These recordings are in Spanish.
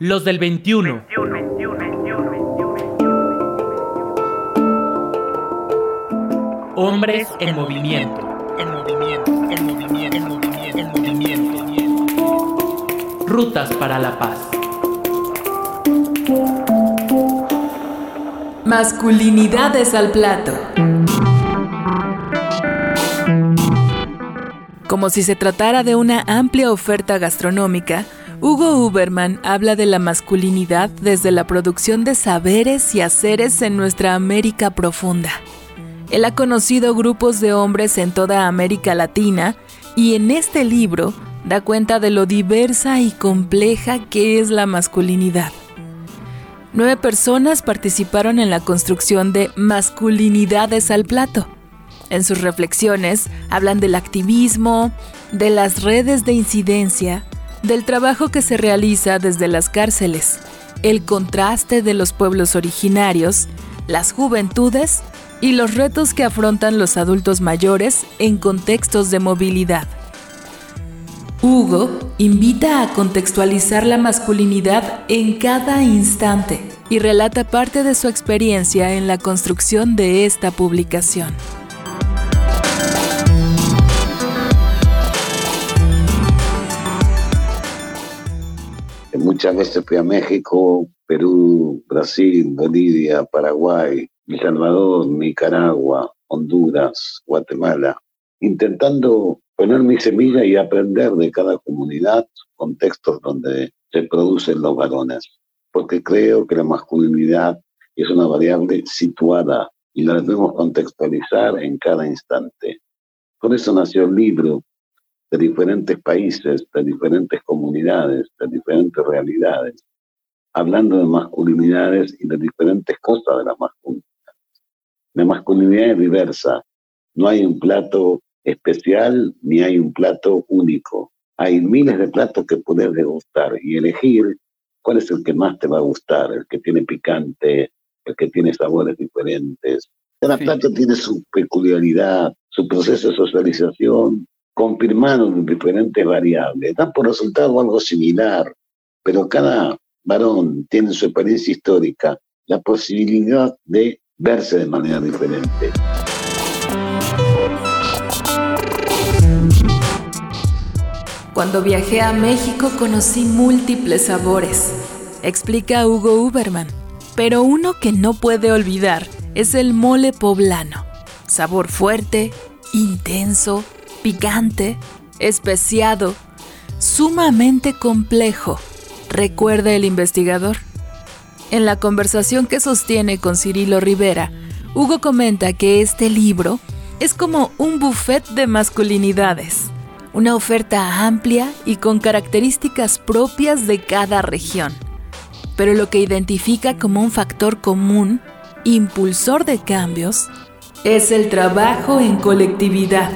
Los del 21. Hombres en movimiento. Rutas para la paz. Masculinidades al plato. Como si se tratara de una amplia oferta gastronómica, Hugo Huberman habla de la masculinidad desde la producción de saberes y haceres en nuestra América profunda. Él ha conocido grupos de hombres en toda América Latina y en este libro da cuenta de lo diversa y compleja que es la masculinidad. 9 personas participaron en la construcción de Masculinidades al plato. En sus reflexiones hablan del activismo, de las redes de incidencia, del trabajo que se realiza desde las cárceles, el contraste de los pueblos originarios, las juventudes y los retos que afrontan los adultos mayores en contextos de movilidad. Hugo invita a contextualizar la masculinidad en cada instante y relata parte de su experiencia en la construcción de esta publicación. Muchas veces fui a México, Perú, Brasil, Bolivia, Paraguay, El Salvador, Nicaragua, Honduras, Guatemala, intentando poner mi semilla y aprender de cada comunidad, contextos donde se producen los varones, porque creo que la masculinidad es una variable situada y la debemos contextualizar en cada instante. Por eso nació el libro, de diferentes países, de diferentes comunidades, de diferentes realidades, hablando de masculinidades y de diferentes cosas de la masculinidad. La masculinidad es diversa, no hay un plato especial ni hay un plato único. Hay miles de platos que puedes degustar y elegir cuál es el que más te va a gustar, el que tiene picante, el que tiene sabores diferentes. Cada plato tiene su peculiaridad, su proceso de socialización, confirmado en diferentes variables. Dan por resultado algo similar, pero cada varón tiene su experiencia histórica, la posibilidad de verse de manera diferente. Cuando viajé a México conocí múltiples sabores, explica Hugo Huberman, pero uno que no puede olvidar es el mole poblano. Sabor fuerte, intenso, picante, especiado, sumamente complejo, recuerda el investigador. En la conversación que sostiene con Cirilo Rivera, Hugo comenta que este libro es como un buffet de masculinidades, una oferta amplia y con características propias de cada región. Pero lo que identifica como un factor común, impulsor de cambios, es el trabajo en colectividad.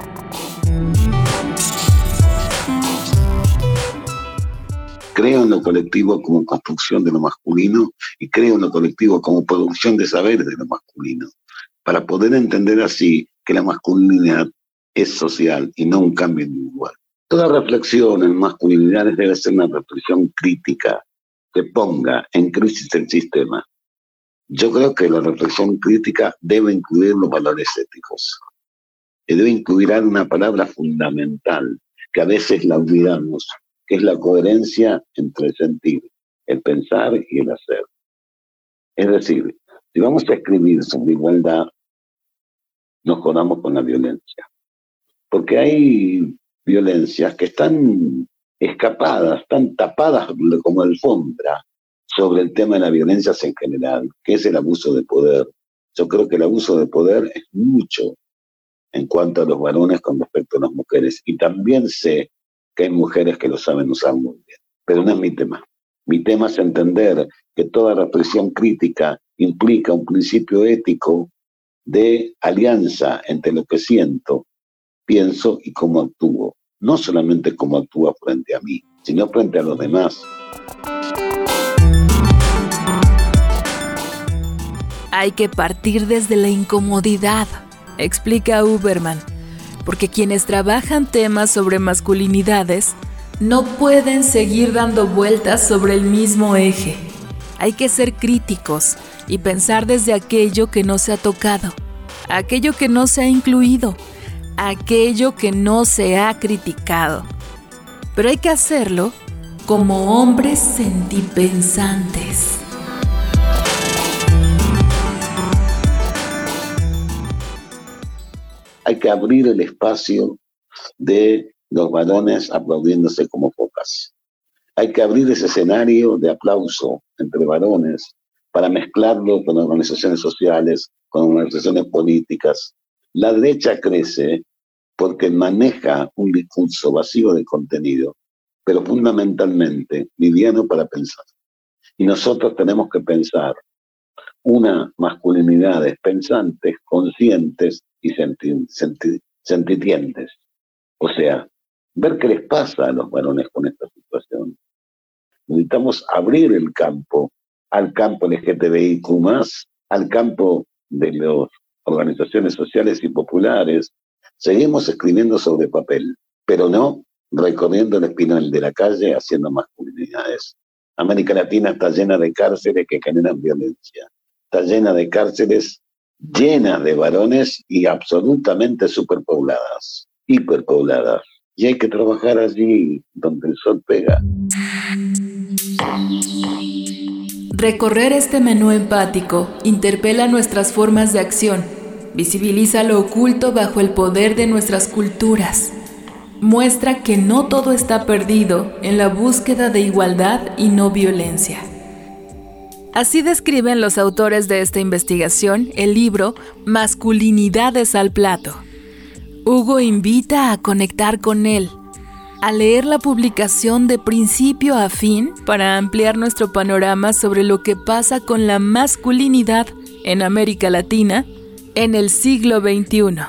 Creo en lo colectivo como construcción de lo masculino y creo en lo colectivo como producción de saberes de lo masculino, para poder entender así que la masculinidad es social y no un cambio individual. Toda reflexión en masculinidades debe ser una reflexión crítica que ponga en crisis el sistema. Yo creo que la reflexión crítica debe incluir los valores éticos, y debe incluir una palabra fundamental que a veces la olvidamos, que es la coherencia entre el sentir, el pensar y el hacer. Es decir, si vamos a escribir sobre igualdad, nos jodamos con la violencia. Porque hay violencias que están escapadas, están tapadas como alfombra sobre el tema de las violencias en general, que es el abuso de poder. Yo creo que el abuso de poder es mucho en cuanto a los varones con respecto a las mujeres. Y también sé que hay mujeres que lo saben usar muy bien. Pero no es mi tema. Mi tema es entender que toda reflexión crítica implica un principio ético de alianza entre lo que siento, pienso y cómo actúo. No solamente cómo actúa frente a mí, sino frente a los demás. Hay que partir desde la incomodidad, explica Huberman, porque quienes trabajan temas sobre masculinidades No pueden seguir dando vueltas sobre el mismo eje. Hay que ser críticos y pensar desde aquello que no se ha tocado, aquello que no se ha incluido, aquello que no se ha criticado. Pero hay que hacerlo como hombres sentipensantes. Hay que abrir el espacio de los varones aplaudiéndose como focas. Hay que abrir ese escenario de aplauso entre varones para mezclarlo con organizaciones sociales, con organizaciones políticas. La derecha crece porque maneja un discurso vacío de contenido, pero fundamentalmente liviano para pensar. Y nosotros tenemos que pensar una masculinidades pensantes, conscientes y sentitientes. O sea, ver qué les pasa a los varones con esta situación. Necesitamos abrir el campo, al campo LGTBIQ+, al campo de las organizaciones sociales y populares. Seguimos escribiendo sobre papel, pero no recorriendo el espinal de la calle haciendo masculinidades. América Latina está llena de cárceles que generan violencia. Está llena de cárceles llenas de varones y absolutamente superpobladas, hiperpobladas. Y hay que trabajar allí donde el sol pega. Recorrer este menú empático interpela nuestras formas de acción, visibiliza lo oculto bajo el poder de nuestras culturas, muestra que no todo está perdido en la búsqueda de igualdad y no violencia. Así describen los autores de esta investigación el libro Masculinidades al plato. Hugo invita a conectar con él, a leer la publicación de principio a fin para ampliar nuestro panorama sobre lo que pasa con la masculinidad en América Latina en el siglo XXI.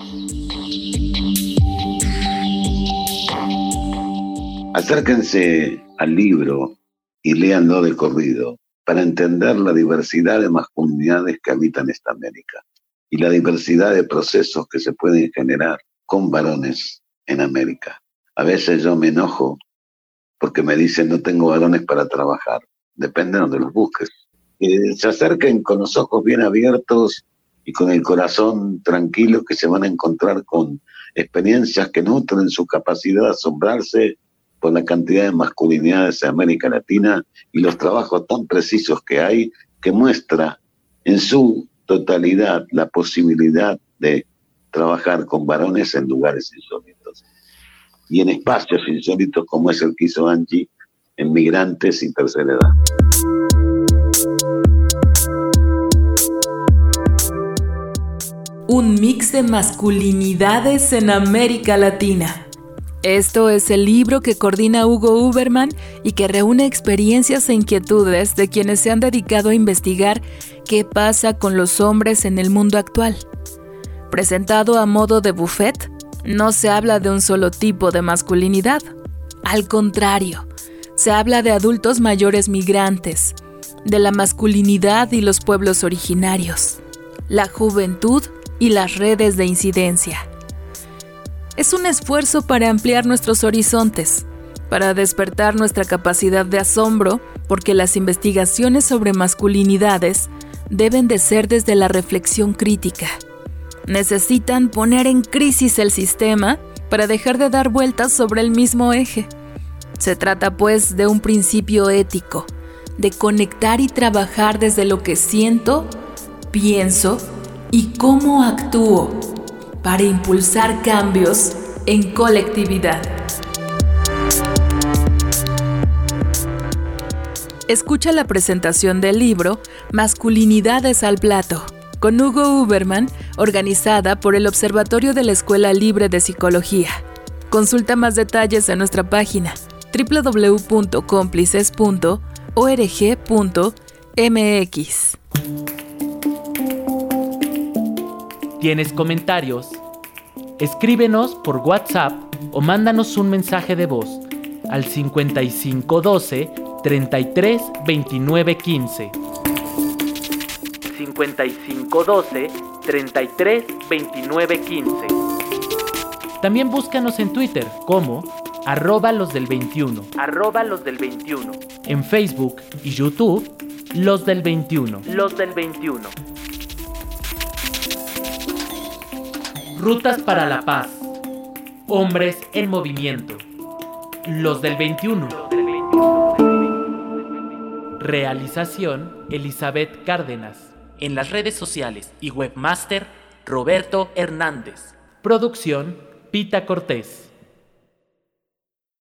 Acérquense al libro y léanlo de corrido para entender la diversidad de masculinidades que habitan esta América y la diversidad de procesos que se pueden generar con varones en América. A veces yo me enojo porque me dicen no tengo varones para trabajar. Depende de donde los busques. Que se acerquen con los ojos bien abiertos y con el corazón tranquilo, que se van a encontrar con experiencias que nutren su capacidad de asombrarse por la cantidad de masculinidades de América Latina y los trabajos tan precisos que hay, que muestra en su totalidad la posibilidad de trabajar con varones en lugares insólitos y en espacios insólitos como es el que hizo Angie en Migrantes y Tercera Edad. Un mix de masculinidades en América Latina. Esto es el libro que coordina Hugo Uberman y que reúne experiencias e inquietudes de quienes se han dedicado a investigar qué pasa con los hombres en el mundo actual. Presentado a modo de buffet, no se habla de un solo tipo de masculinidad. Al contrario, se habla de adultos mayores migrantes, de la masculinidad y los pueblos originarios, la juventud y las redes de incidencia. Es un esfuerzo para ampliar nuestros horizontes, para despertar nuestra capacidad de asombro, porque las investigaciones sobre masculinidades deben de ser desde la reflexión crítica. Necesitan poner en crisis el sistema para dejar de dar vueltas sobre el mismo eje. Se trata, pues, de un principio ético, de conectar y trabajar desde lo que siento, pienso y cómo actúo, para impulsar cambios en colectividad. Escucha la presentación del libro Masculinidades al plato, con Hugo Uberman, organizada por el Observatorio de la Escuela Libre de Psicología. Consulta más detalles en nuestra página www.complices.org.mx. ¿Tienes comentarios? Escríbenos por WhatsApp o mándanos un mensaje de voz al 5512 33 29 15. 5512 33 29 15. También búscanos en Twitter como @losdel21. En Facebook y YouTube, Los del 21. Rutas para la paz. Hombres en movimiento. Los del 21. Realización: Elizabeth Cárdenas. En las redes sociales y webmaster: Roberto Hernández. Producción: Pita Cortés.